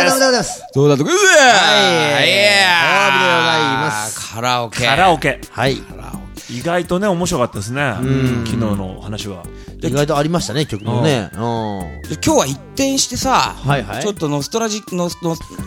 ございます。 どうだとくぜー。 はい。でございます。 カラオケ。 はい。 意外とね、面白かったですね。昨日の話は。 意外とありましたね、曲もね。 今日は一転してさ、ちょっとノスタルジック、ノス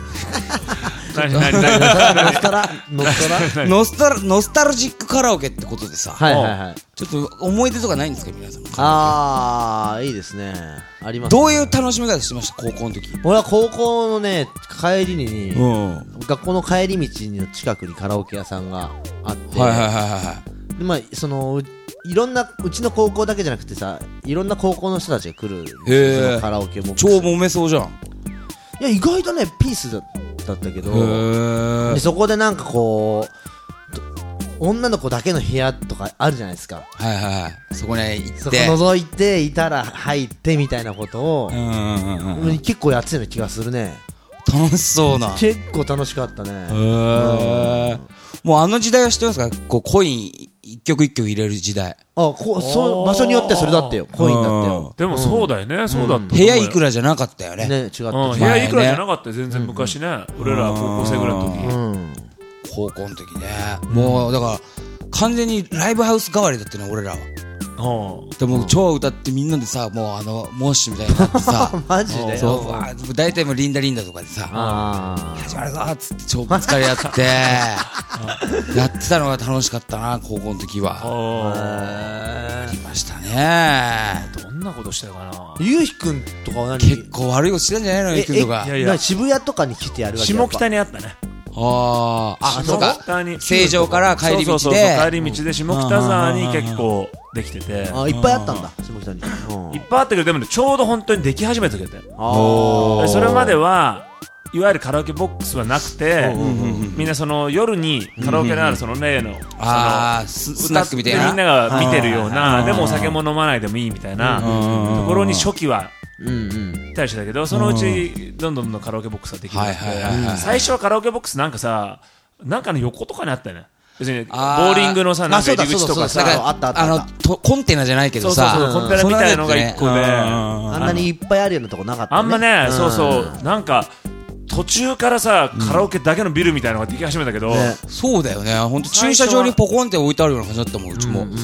タルジックカラオケってことでさ、ちょっと思い出とかないんですか皆さん。 いいですね。あります。 どういう楽しみ方してました高校の時。 俺は高校のね帰りに学校の帰り道の近くにカラオケ屋さんがあって、でまあそのいろんなうちの高校だけじゃなくてさ、いろんな高校の人たちが来るカラオケも超揉めそうじゃん。 いや意外とねピースだったけど、でそこでなんかこう女の子だけの部屋とかあるじゃないですか。そこに行ってそこ覗いていたら入ってみたいなことを結構やってたような気がするね。 楽しそうな。 結構楽しかったね。 もうあの時代は知ってますか？こうコイン一曲一曲入れる時代。 そう場所によってそれだったよ。コインだったよ。 でもそうだよね。そうだった。 部屋いくらじゃなかったよね。 ね、違った。 部屋いくらじゃなかったよ。全然昔ね。俺ら高校生ぐらいの時。 高校の時ね。もうだから完全にライブハウス代わりだったね俺らは。でも超歌ってみんなでさ、もうモッシュみたいになってさマジでそう大体もうリンダリンダとかでさ始まるぞっつって超ぶつかり合ってやってたのが楽しかったな高校の時は。ありましたね。 どんなことしたかな。 ゆうひくんとかは何結構悪いことしてたんじゃないのゆうひくんとか。 いや渋谷とかに来てやるわけ。 下北にあったね。 そうか。成城から帰り道で帰り道で下北沢に結構できてて、 いっぱいあったんだ下北に。 いっぱいあったけどでもちょうど本当にでき始めたけど、それまではいわゆるカラオケボックスはなくて、みんなその夜にカラオケのあるその例のスナックみたいなみんなが見てるような、でもお酒も飲まないでもいいみたいなところに初期は対してだけど、そのうちどんどんカラオケボックスができるようになって、最初はカラオケボックスなんかさ、なんかの横とかにあったよね。別にボーリングのさ、なんか入り口とかさ、 コンテナじゃないけどさ、 コンテナみたいなのが1個で、 あんなにいっぱいあるようなとこなかったね。 あんまね、なんか途中からさ、カラオケだけのビルみたいなのができ始めたけど、 そうだよね。本当駐車場にポコンって置いてあるような感じだったもんうちも。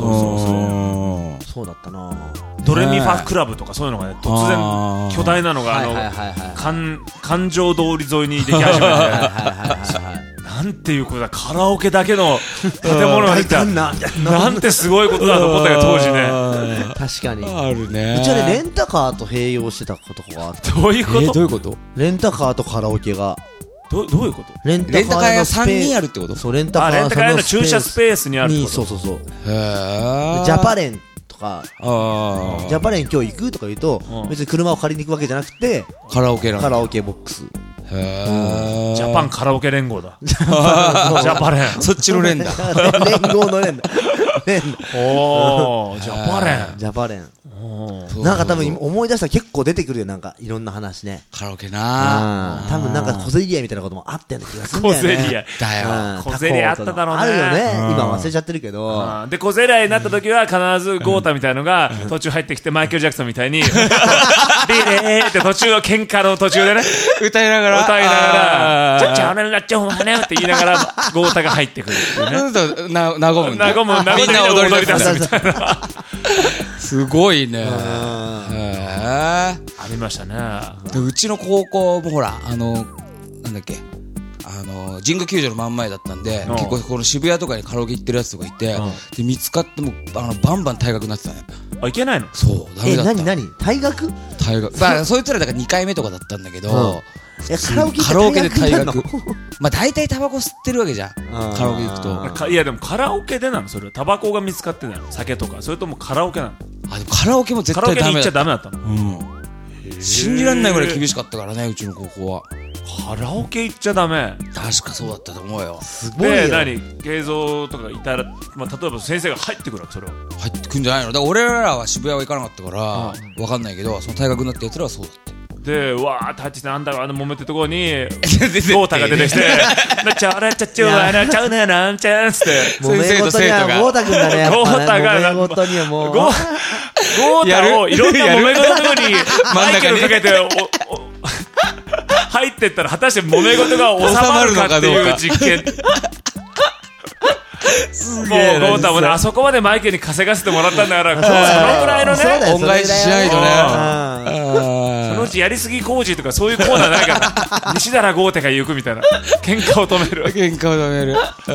そうだったな。 ドレミファクラブとかそういうのがね、突然巨大なのが環状通り沿いにでき始めて、なんていうことだ、カラオケだけの建物ができた、なんてすごいことだと思ったよ当時ね。 確かにあるね。 うちはねレンタカーと併用してたことがあって。 どういうこと？ どういうこと？ レンタカーとカラオケがどういうこと？ レンタカーが3人あるってこと？ そう、レンタカーの駐車スペースにあるってこと？ そうジャパレンとか、ジャパレン今日行くとか言うと、別に車を借りに行くわけじゃなくてカラオケボックス。 ジャパンカラオケ連合だ。ジャパレン。 そっちの連だ。 連合の連だ。 おー、ジャパレン。 なんか多分思い出したら結構出てくるよ、なんかいろんな話ね。 カラオケな。 多分なんか小競り合いみたいなこともあったような気がするんだよね。 小競り合いだよ。小競り合いあっただろうね。 あるよね。今忘れちゃってるけど。 で小競り合いになった時は必ずゴータみたいのが途中入ってきて、マイケル・ジャクソンみたいにビレーって途中の喧嘩の途中でね歌いながらちょっちゃおねなっちゃおねって言いながらゴータが入ってくるっていうね。 和むんだ。 みんな踊り出すみたいな。 すごいね。 ありましたね。 うちの高校もほらなんだっけ神宮球場の真ん前だったんで、結構この渋谷とかにカラオケ行ってるやつとかいて、で見つかってもバンバン退学になってたね。 いけないの？ そうダメだった。 何退学？ そいつらだから2回目とかだったんだけど、 カラオケで退学。まあ大体タバコ吸ってるわけじゃん、カラオケ行くと。 いやでもカラオケでなのそれ？タバコが見つかってないの？酒とか？それともカラオケなの？ でもカラオケも絶対ダメだ。 カラオケに行っちゃダメだったの？ 信じられないぐらい厳しかったからね、うちの高校は。 カラオケ行っちゃダメ。 確かそうだったと思うよ。 すごいよ。 で何慶三とかいたら、例えば先生が入ってくるわけ？それは入ってくんじゃないの？だから俺らは渋谷は行かなかったからわかんないけど、その退学になったやつらはそうだった。 でわーって入ってきて、なんだろう揉めてるところにゴータが出てきてなちゃらちゃちゃわなちゃうななんちゃんつって、 揉め事にはゴータくんだね。 ゴータが揉め事にはもうゴータをいろんな揉め事のところにマイケルかけて入ってったら果たして揉め事が収まるかっていう実験。もうゴータもね、あそこまでマイケルに稼がせてもらったんだから、そのぐらいのね、 恩返ししないとね。 そのうちやりすぎ工事とかそういうコーナーないから、西寺豪太が行くみたいな、喧嘩を止める。 喧嘩を止め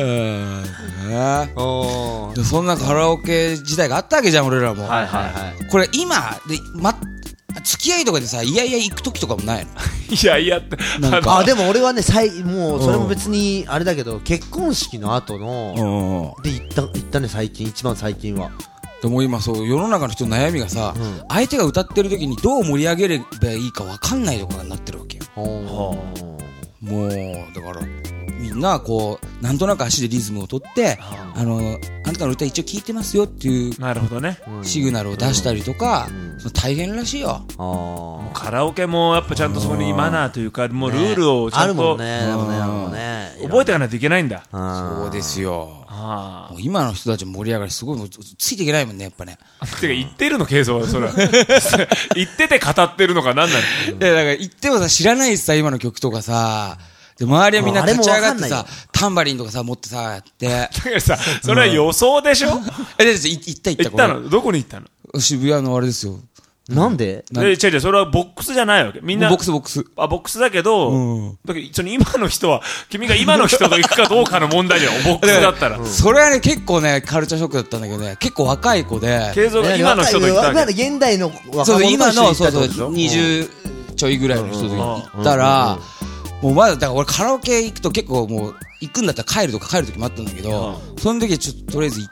る。そんなカラオケ時代があったわけじゃん、俺らも。これ今で、付き合いとかでさ、いやいや行く時とかもないの？ いやいやって。 でも俺はね、もうそれも別にあれだけど、結婚式の後ので行ったね、一番最近は。 でも今そう世の中の人の悩みがさ、相手が歌ってる時にどう盛り上げればいいか分かんないところになってるわけよ。もうだからみんなこうなんとなく足でリズムを取ってあなたの歌一応聞いてますよっていうなるほどねシグナルを出したりとか、その大変らしいよ。 カラオケもやっぱちゃんとそこにマナーというかもうルールをちゃんと覚えていかないといけないんだ。 そうですよ。もう今の人たち盛り上がりすごいついていけないもんねやっぱね。 てか言ってるのケイゾはそれ言ってて語ってるのか何なの？ だから言ってもさ知らないしさ今の曲とかさ。で周りはみんな立ち上がってさタンバリンとかさ持ってさやってだからさそれは予想でしょ？ 行ったの？どこに行ったの？ 渋谷のあれですよ。 なんで？ 違うそれはボックスじゃないわけ。みんなボックスボックスだけど、だけど今の人は君が今の人と行くかどうかの問題じゃん。ボックスだったらそれはね結構ねカルチャーショックだったんだけどね、結構若い子で慶三が今の人と行ったわけ。 現代の若者今の20ちょいぐらいの人と行ったらもうまだだから俺カラオケ行くと結構もう行くんだったら帰る時もあったんだけど、その時はちょっととりあえず行って、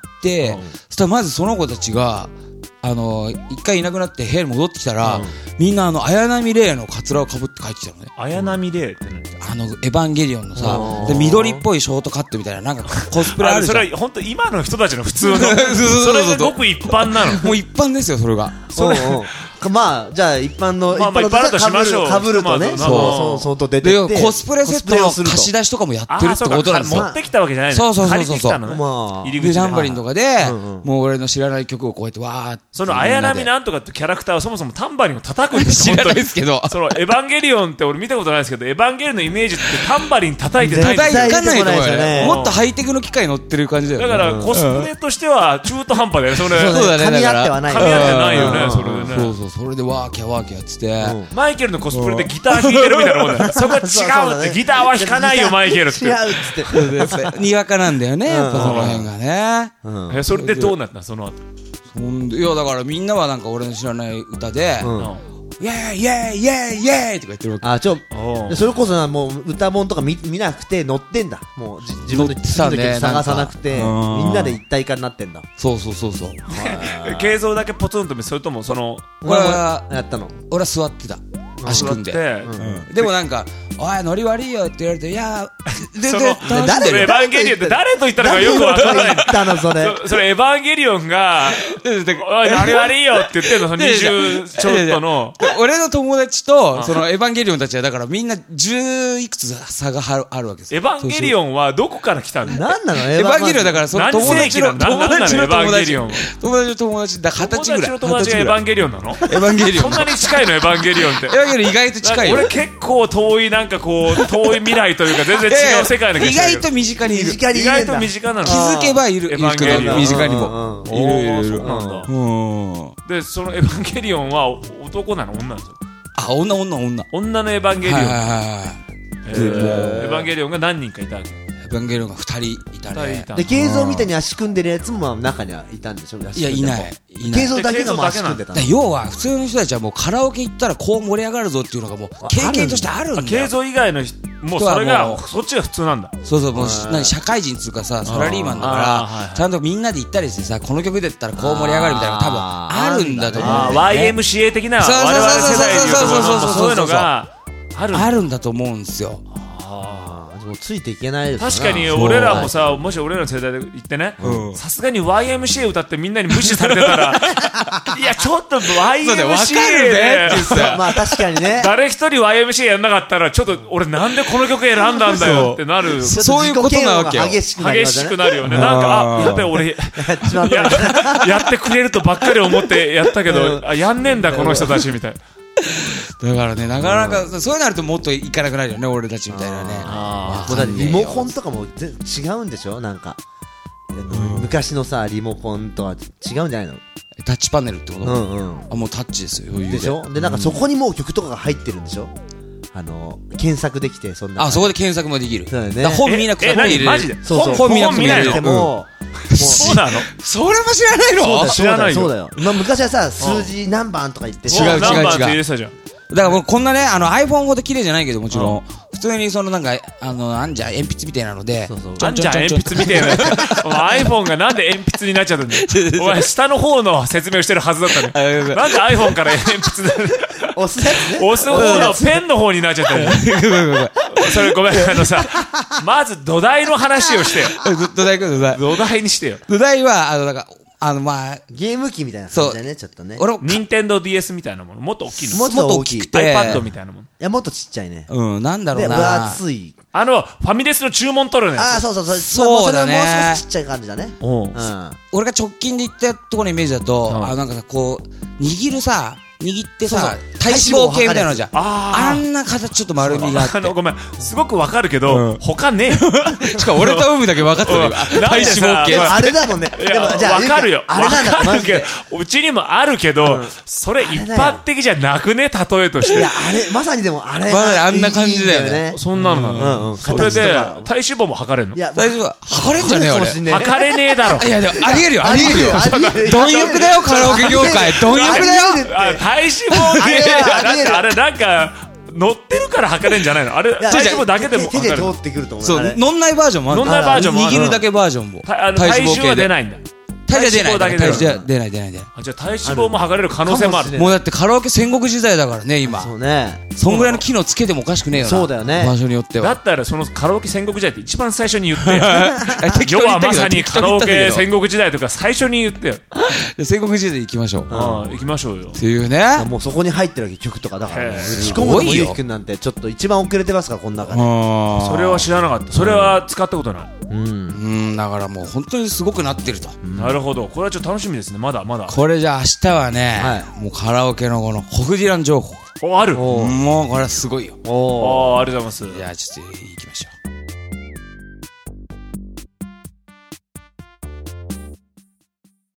そしたらまずその子たちが一回いなくなって部屋に戻ってきたら、みんな綾波レイのカツラをかぶって帰ってきたのね。 綾波レイってエヴァンゲリオンのさで緑っぽいショートカットみたいななんかコスプレあるじゃん。 それは本当今の人たちの普通のそれがごく一般なの。 もう一般ですよそれが。 まあじゃあ一般の一般だとしましょう。 かぶるとねそう出てってコスプレセットの貸し出しとかもやってるってことなんですよ。 持ってきたわけじゃないの。 そう借りてきたのね。入り口でタンバリンとかでもう俺の知らない曲をこうやってわーってその綾波なんとかってキャラクターはそもそもタンバリンを叩くんですよ。知らないですけどそのエヴァンゲリオンって俺見たことないですけどエヴァンゲリオンのイメージってタンバリン叩いてないんですよ。 叩かないと思うよね。もっとハイテクの機械乗ってる感じだよね。 だからコスプレとしては中途半端だよ。そうだね。 噛み合ってはない。 噛み合ってないよね。それでね。 そうそれでワーキャワーキャっつってマイケルのコスプレでギター弾いてるみたいなもんだよ。そこは違うってギターは弾かないよマイケルって違うっつってにわかなんだよねやっぱその辺がね。 それでどうなったその後。 いやだからみんなはなんか俺の知らない歌でイエーイイエーイイエーイイエーイとか言ってるわけ。 それこそもう歌本とか見なくて乗ってんだ。もう自分の曲探さなくてみんなで一体化になってんだ。 そう慶三だけポツンとそれともその俺はやったの。 俺は座ってた足組んで。でもなんかおいノリ悪いよって言われていや全然楽しんでる。エヴァンゲリオンって誰と言ったのかよくわからない。それエヴァンゲリオンがおいノリ悪いよって言ってんの。その20ちょっとの俺の友達とそのエヴァンゲリオンたちはだからみんな10いくつ差があるわけですよ。 エヴァンゲリオンはどこから来たの？ 何なのエヴァンゲリオンだからその友達の友達の友達だ20歳ぐらい。 友達の友達がエヴァンゲリオンなの？ エヴァンゲリオンそんなに近いのエヴァンゲリオンって。 エヴァンゲリオン意外と近いよ。 俺結構遠いなんかこう遠い未来というか全然違う世界の意外と身近にいる。 意外と身近なの。 気づけばいる。エヴァンゲリオン身近にもいる。 でそのエヴァンゲリオンは男なの女なの？ 女のエヴァンゲリオン。エヴァンゲリオンが何人かいたわけ。 エヴァンゲリオンが2人いたね。 で慶三みたいに足組んでるやつも中にはいたんでしょ？ いやいない。 慶三だけが足組んでた。 要は普通の人たちはもうカラオケ行ったらこう盛り上がるぞっていうのがもう経験としてあるんだよ。 慶三以外のもうそれがそっちが普通なんだ。 そうもう社会人つうかさサラリーマンだからちゃんとみんなで行ったりしてさこの曲で言ったらこう盛り上がるみたいなの多分あるんだと思う。 YMCA 的な我々世代でいうとそういうのがあるんだと思うんですよ。 もうついていけないです。 確かに俺らもさもし俺らの世代で言ってねさすがに YMCA 歌ってみんなに無視されてたらいやちょっと YMCA でまあ確かにね誰一人 YMCA やんなかったらちょっと俺なんでこの曲選んだんだよってなる。 そういうことなわけよ。 激しくなるよね。なんかやっぱり俺やってくれるとばっかり思ってやったけどやんねえんだこの人たちみたいな。 だからね、なかなか、そういうのあるともっといかなくなるよね、俺たちみたいなね。 だってリモコンとかも違うんでしょなんか。昔のさ、リモコンとは違うんじゃないの？ タッチパネルってこと？もうタッチですよ、余裕で。 でしょ？で、なんかそこにもう曲とかが入ってるんでしょ？検索できて、そんな。 そこで検索もできる。 そうだね。 本見なくても入れる。 マジで？ 本見なくても入れる。 そうなの？ それも知らないの？ 知らないよ。 そうだよ。昔はさ、数字何番とか言って。 違う。 何番って入れてたじゃん。 だからもうこんなね、iPhone ほど綺麗じゃないけど、もちろん。普通になんか、あんじゃ鉛筆みたいなので。 あんじゃ鉛筆みたいな。iPhone がなんで鉛筆になっちゃったんだよ。お前、下の方の説明をしてるはずだったね。なんで iPhone から鉛筆押すやつね。 押す方のペンの方になっちゃったよ。それごめん、まず土台の話をしてよ。 土台にしてよ。 土台は、 ゲーム機みたいな感じだね、ちょっとね。 任天堂 DS みたいなもの、もっと大きいの。 もっと大きくて。iPad みたいなもの。いや、もっとちっちゃいね。 なんだろうな。 分厚い。 ファミレスの注文取るね。 そうだね。 もう少しちっちゃい感じだね。 俺が直近で行ったところのイメージだと、なんかこう、握ってさ、体脂肪計みたいなのじゃん。あんな形ちょっと丸みがあって。 ごめん、すごくわかるけど、他ねえ。しかも俺と海だけ分かってる。体脂肪計。 あれだもんね。 わかるよ。 あれなんだけど、うちにもあるけど、それ一般的じゃなくね、例えとして。 いや、まさにでもあれ。 あんな感じだよね。 そんなのなの。それで、体脂肪も測れるの？ いや、体脂肪、測れんじゃねえよ、俺。 測れねえだろ。 いや、でも、ありえるよ。貪欲だよ、カラオケ業界。貪欲だよ。 体脂肪あれなんか乗ってるから測れんじゃないの？あれ体脂肪だけでも手で通ってくると思う。 そう、乗んないバージョンもある。握るだけバージョンも。 体重は出ないんだ。 体重は出ない。じゃあ体脂肪も測れる可能性もある。 もうだってカラオケ戦国時代だからね、今。 そうね。 そんぐらいの機能つけてもおかしくねえよな。 そうだよね。 場所によっては。 だったらそのカラオケ戦国時代って一番最初に言ってよ。要はまさにカラオケ戦国時代とか最初に言ってよ。 戦国時代行きましょう。 行きましょうよ。 っていうね。 もうそこに入ってるわけ曲とかだから。しこもともゆうきくんなんてちょっと一番遅れてますから、この中で。 それは知らなかった。それは使ったことない。 だからもう本当にすごくなってると。 なるほど。これはちょっと楽しみですね。まだ。 これじゃあ明日はね、もうカラオケのこのホフディラン情報。 ある。 もうこれはすごいよ。 ありがとうございます。 じゃあちょっと行きましょう。